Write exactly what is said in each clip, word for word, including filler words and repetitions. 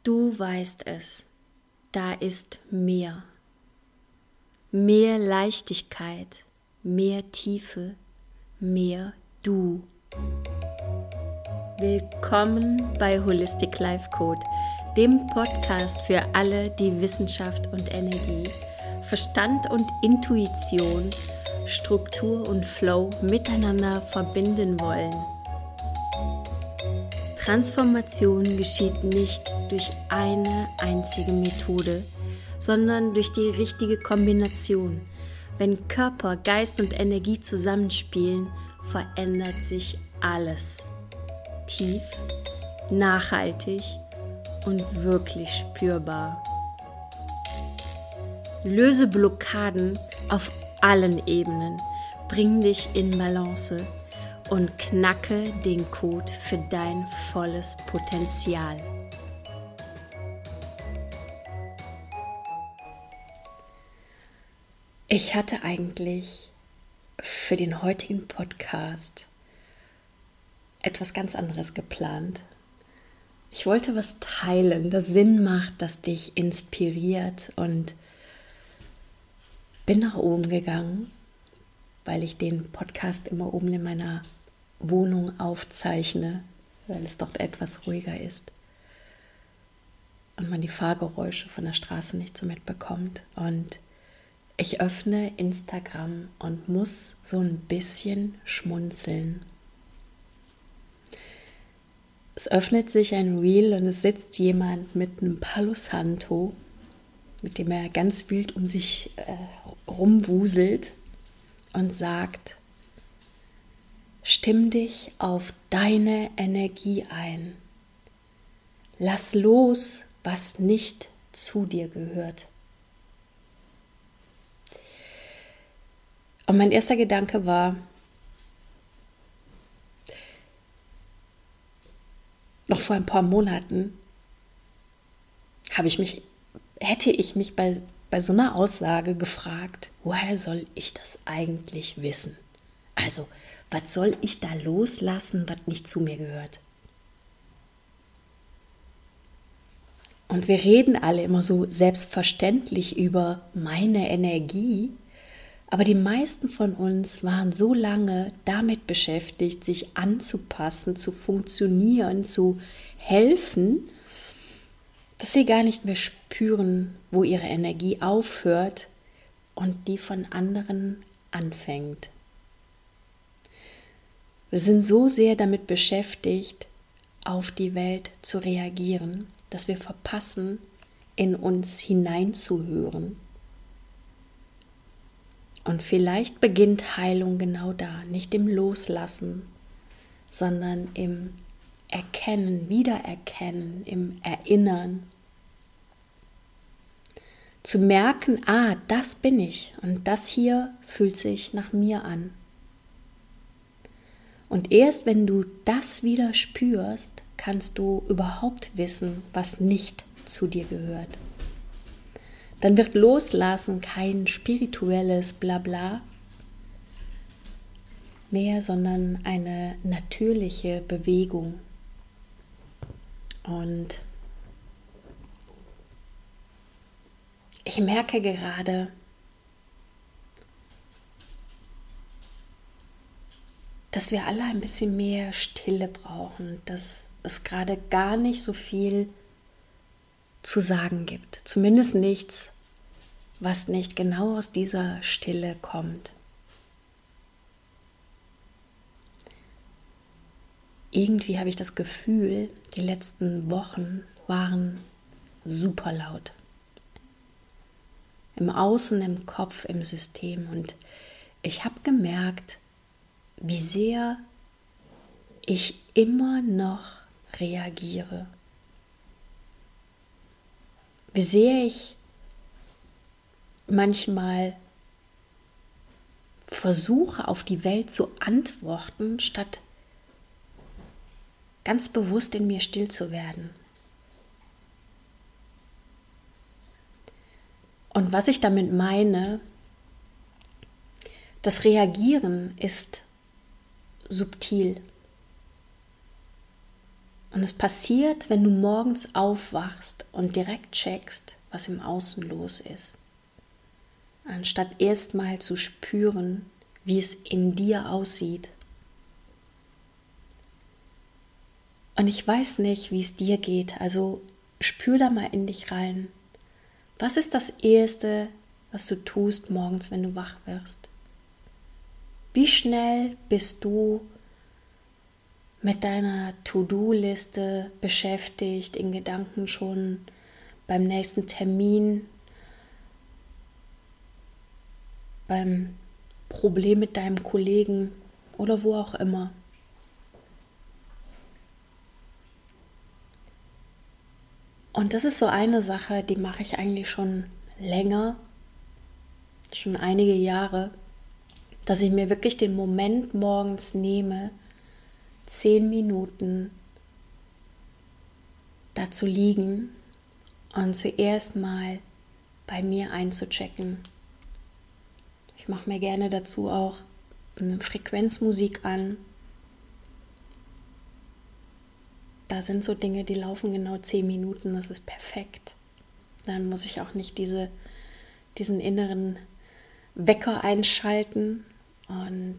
Du weißt es, da ist mehr. Mehr Leichtigkeit, mehr Tiefe, mehr Du. Willkommen bei Holistic Life Code, dem Podcast für alle, die Wissenschaft und Energie, Verstand und Intuition, Struktur und Flow miteinander verbinden wollen. Transformation geschieht nicht durch eine einzige Methode, sondern durch die richtige Kombination. Wenn Körper, Geist und Energie zusammenspielen, verändert sich alles. Tief, nachhaltig und wirklich spürbar. Löse Blockaden auf allen Ebenen, bring dich in Balance und knacke den Code für dein volles Potenzial. Ich hatte eigentlich für den heutigen Podcast etwas ganz anderes geplant. Ich wollte was teilen, das Sinn macht, das dich inspiriert, und bin nach oben gegangen, weil ich den Podcast immer oben in meiner Wohnung aufzeichne, weil es dort etwas ruhiger ist und man die Fahrgeräusche von der Straße nicht so mitbekommt. Und ich öffne Instagram und muss so ein bisschen schmunzeln. Es öffnet sich ein Reel und es sitzt jemand mit einem Palo Santo, mit dem er ganz wild um sich äh, rumwuselt und sagt: Stimm dich auf deine Energie ein. Lass los, was nicht zu dir gehört. Und mein erster Gedanke war, noch vor ein paar Monaten habe ich mich, hätte ich mich bei, bei so einer Aussage gefragt, woher soll ich das eigentlich wissen? Also, was soll ich da loslassen, was nicht zu mir gehört? Und wir reden alle immer so selbstverständlich über meine Energie, aber die meisten von uns waren so lange damit beschäftigt, sich anzupassen, zu funktionieren, zu helfen, dass sie gar nicht mehr spüren, wo ihre Energie aufhört und die von anderen anfängt. Wir sind so sehr damit beschäftigt, auf die Welt zu reagieren, dass wir verpassen, in uns hineinzuhören. Und vielleicht beginnt Heilung genau da, nicht im Loslassen, sondern im Erkennen, Wiedererkennen, im Erinnern. Zu merken, ah, das bin ich und das hier fühlt sich nach mir an. Und erst wenn du das wieder spürst, kannst du überhaupt wissen, was nicht zu dir gehört. Dann wird Loslassen kein spirituelles Blabla mehr, sondern eine natürliche Bewegung. Und ich merke gerade, dass wir alle ein bisschen mehr Stille brauchen, dass es gerade gar nicht so viel zu sagen gibt. Zumindest nichts, was nicht genau aus dieser Stille kommt. Irgendwie habe ich das Gefühl, die letzten Wochen waren super laut. Im Außen, im Kopf, im System. Und ich habe gemerkt, wie sehr ich immer noch reagiere. Wie sehr ich manchmal versuche, auf die Welt zu antworten, statt ganz bewusst in mir still zu werden. Und was ich damit meine, das Reagieren ist subtil. Und es passiert, wenn du morgens aufwachst und direkt checkst, was im Außen los ist. Anstatt erstmal zu spüren, wie es in dir aussieht. Und ich weiß nicht, wie es dir geht, also spür da mal in dich rein. Was ist das Erste, was du tust morgens, wenn du wach wirst? Wie schnell bist du mit deiner To-Do-Liste beschäftigt, in Gedanken schon beim nächsten Termin, beim Problem mit deinem Kollegen oder wo auch immer? Und das ist so eine Sache, die mache ich eigentlich schon länger, schon einige Jahre, dass ich mir wirklich den Moment morgens nehme, zehn Minuten da zu liegen und zuerst mal bei mir einzuchecken. Ich mache mir gerne dazu auch eine Frequenzmusik an. Da sind so Dinge, die laufen genau zehn Minuten, das ist perfekt. Dann muss ich auch nicht diese, diesen inneren Wecker einschalten und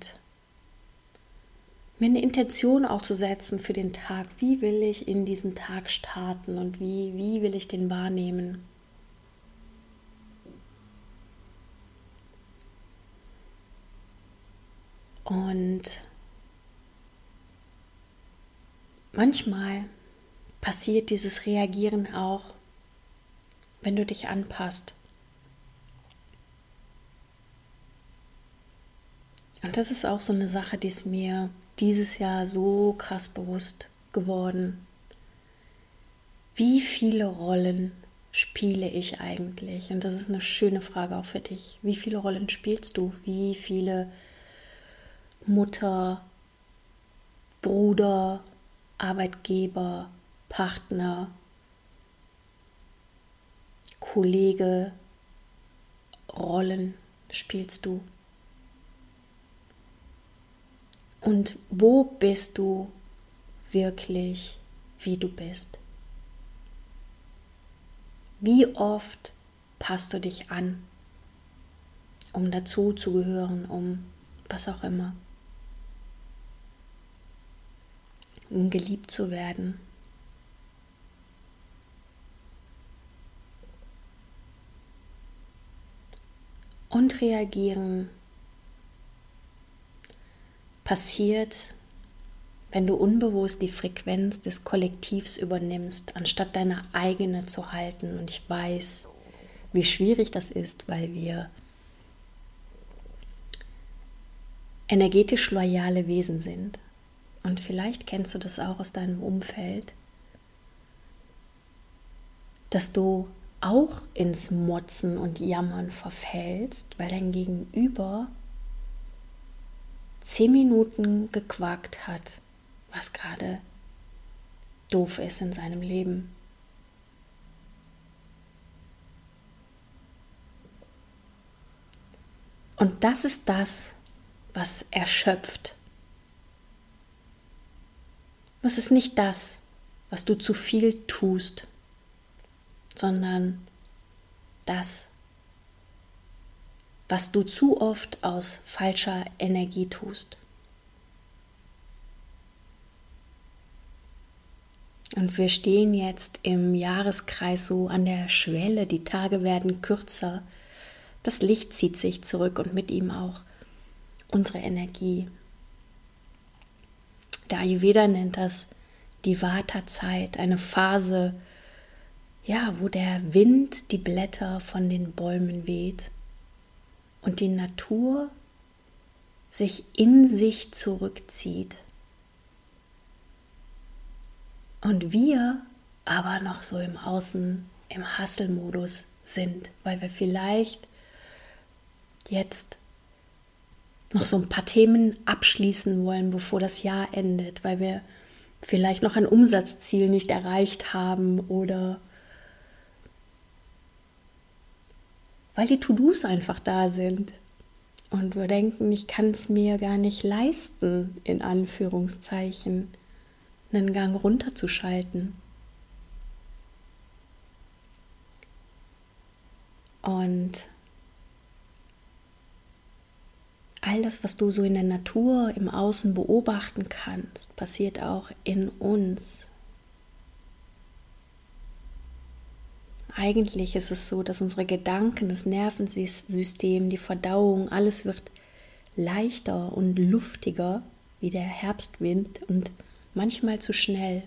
mir eine Intention auch zu setzen für den Tag. Wie will ich in diesen Tag starten und wie, wie will ich den wahrnehmen? Und manchmal passiert dieses Reagieren auch, wenn du dich anpasst. Und das ist auch so eine Sache, die ist mir dieses Jahr so krass bewusst geworden. Wie viele Rollen spiele ich eigentlich? Und das ist eine schöne Frage auch für dich. Wie viele Rollen spielst du? Wie viele Mutter, Bruder, Arbeitgeber, Partner, Kollege, Rollen spielst du? Und wo bist du wirklich, wie du bist? Wie oft passt du dich an, um dazu zu gehören, um was auch immer, um geliebt zu werden? Und reagieren passiert, wenn du unbewusst die Frequenz des Kollektivs übernimmst, anstatt deine eigene zu halten. Und ich weiß, wie schwierig das ist, weil wir energetisch loyale Wesen sind. Und vielleicht kennst du das auch aus deinem Umfeld, dass du auch ins Motzen und Jammern verfällst, weil dein Gegenüber zehn Minuten gequakt hat, was gerade doof ist in seinem Leben. Und das ist das, was erschöpft. Es ist nicht das, was du zu viel tust, sondern das, was du zu oft aus falscher Energie tust. Und wir stehen jetzt im Jahreskreis so an der Schwelle, die Tage werden kürzer, das Licht zieht sich zurück und mit ihm auch unsere Energie. Der Ayurveda nennt das die Vata-Zeit, eine Phase, ja, wo der Wind die Blätter von den Bäumen weht und die Natur sich in sich zurückzieht. Und wir aber noch so im Außen, im Hustle-Modus sind, weil wir vielleicht jetzt noch so ein paar Themen abschließen wollen, bevor das Jahr endet, weil wir vielleicht noch ein Umsatzziel nicht erreicht haben oder weil die To-Dos einfach da sind und wir denken, ich kann es mir gar nicht leisten, in Anführungszeichen, einen Gang runterzuschalten. Und all das, was du so in der Natur, im Außen beobachten kannst, passiert auch in uns. Eigentlich ist es so, dass unsere Gedanken, das Nervensystem, die Verdauung, alles wird leichter und luftiger wie der Herbstwind und manchmal zu schnell.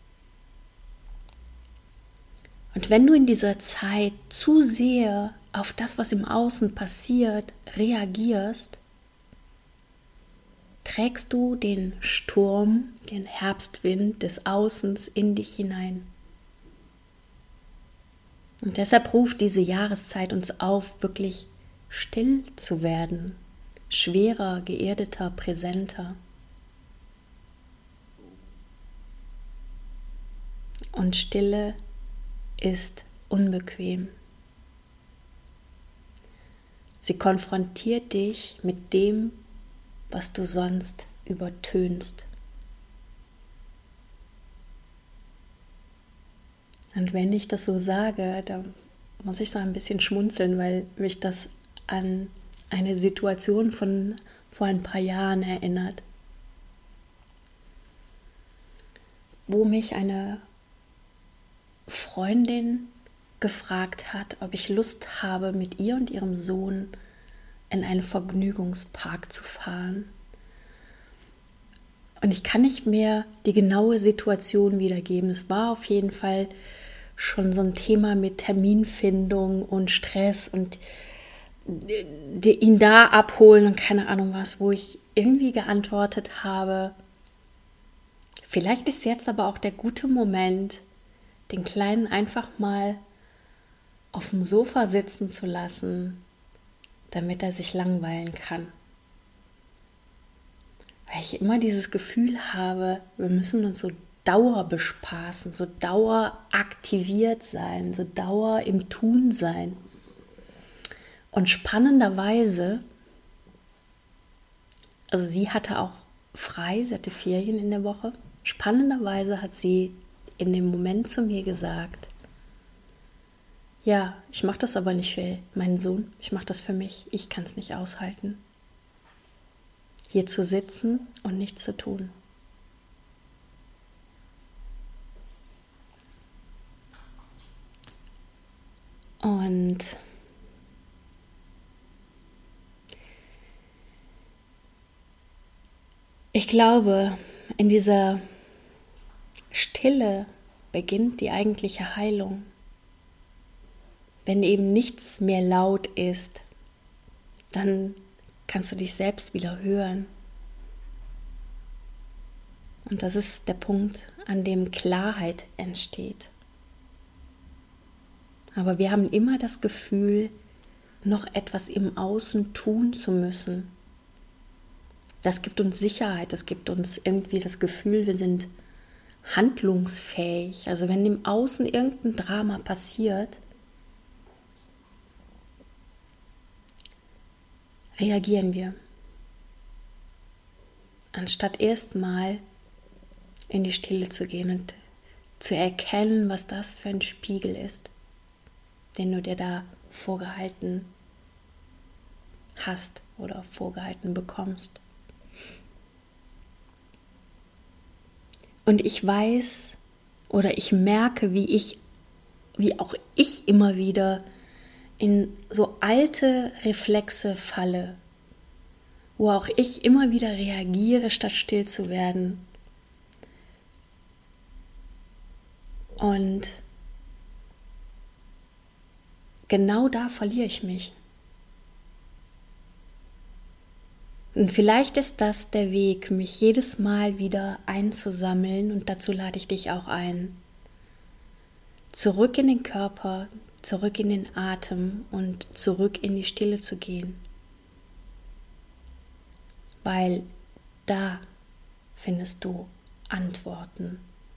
Und wenn du in dieser Zeit zu sehr auf das, was im Außen passiert, reagierst, trägst du den Sturm, den Herbstwind des Außens in dich hinein. Und deshalb ruft diese Jahreszeit uns auf, wirklich still zu werden, schwerer, geerdeter, präsenter. Und Stille ist unbequem. Sie konfrontiert dich mit dem, was du sonst übertönst. Und wenn ich das so sage, da muss ich so ein bisschen schmunzeln, weil mich das an eine Situation von vor ein paar Jahren erinnert, wo mich eine Freundin gefragt hat, ob ich Lust habe, mit ihr und ihrem Sohn in einen Vergnügungspark zu fahren. Und ich kann nicht mehr die genaue Situation wiedergeben. Es war auf jeden Fall schon so ein Thema mit Terminfindung und Stress und ihn da abholen und keine Ahnung was, wo ich irgendwie geantwortet habe, vielleicht ist jetzt aber auch der gute Moment, den Kleinen einfach mal auf dem Sofa sitzen zu lassen, damit er sich langweilen kann. Weil ich immer dieses Gefühl habe, wir müssen uns so dauerbespaßen, so daueraktiviert sein, so dauer im Tun sein. Und spannenderweise, also sie hatte auch frei, sie hatte Ferien in der Woche, spannenderweise hat sie in dem Moment zu mir gesagt, ja, ich mache das aber nicht für meinen Sohn, ich mache das für mich, ich kann es nicht aushalten, hier zu sitzen und nichts zu tun. Und ich glaube, in dieser Stille beginnt die eigentliche Heilung. Wenn eben nichts mehr laut ist, dann kannst du dich selbst wieder hören. Und das ist der Punkt, an dem Klarheit entsteht. Aber wir haben immer das Gefühl, noch etwas im Außen tun zu müssen. Das gibt uns Sicherheit, das gibt uns irgendwie das Gefühl, wir sind handlungsfähig. Also wenn im Außen irgendein Drama passiert, reagieren wir. Anstatt erstmal in die Stille zu gehen und zu erkennen, was das für ein Spiegel ist, den du dir da vorgehalten hast oder vorgehalten bekommst. Und ich weiß oder ich merke, wie ich, wie auch ich immer wieder in so alte Reflexe falle, wo auch ich immer wieder reagiere, statt still zu werden. Und genau da verliere ich mich. Und vielleicht ist das der Weg, mich jedes Mal wieder einzusammeln, und dazu lade ich dich auch ein. Zurück in den Körper, zurück in den Atem und zurück in die Stille zu gehen. Weil da findest du Antworten.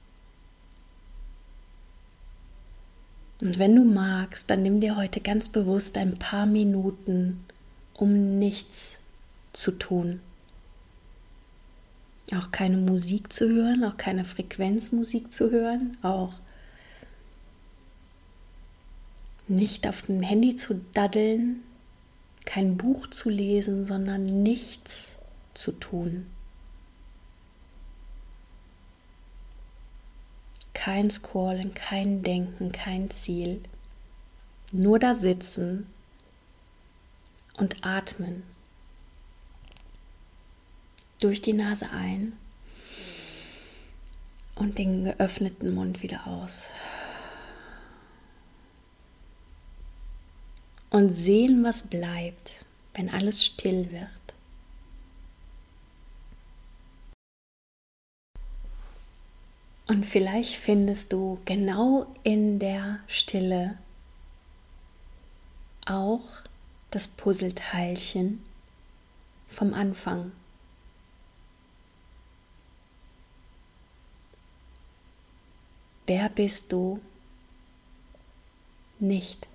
Und wenn du magst, dann nimm dir heute ganz bewusst ein paar Minuten, um nichts zu tun. Auch keine Musik zu hören, auch keine Frequenzmusik zu hören, auch nicht auf dem Handy zu daddeln, kein Buch zu lesen, sondern nichts zu tun. Kein Scrollen, kein Denken, kein Ziel. Nur da sitzen und atmen. Durch die Nase ein und den geöffneten Mund wieder aus. Und sehen, was bleibt, wenn alles still wird. Und vielleicht findest du genau in der Stille auch das Puzzleteilchen vom Anfang. Wer bist du nicht?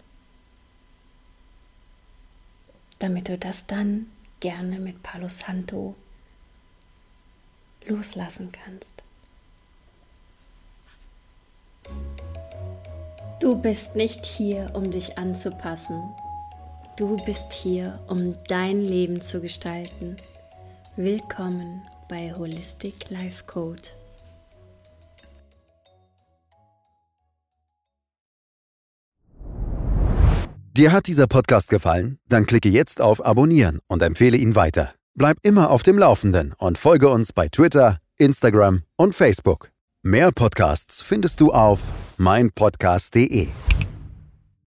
Damit du das dann gerne mit Palo Santo loslassen kannst. Du bist nicht hier, um dich anzupassen. Du bist hier, um dein Leben zu gestalten. Willkommen bei Holistic Life Code. Dir hat dieser Podcast gefallen? Dann klicke jetzt auf Abonnieren und empfehle ihn weiter. Bleib immer auf dem Laufenden und folge uns bei Twitter, Instagram und Facebook. Mehr Podcasts findest du auf mein podcast punkt de.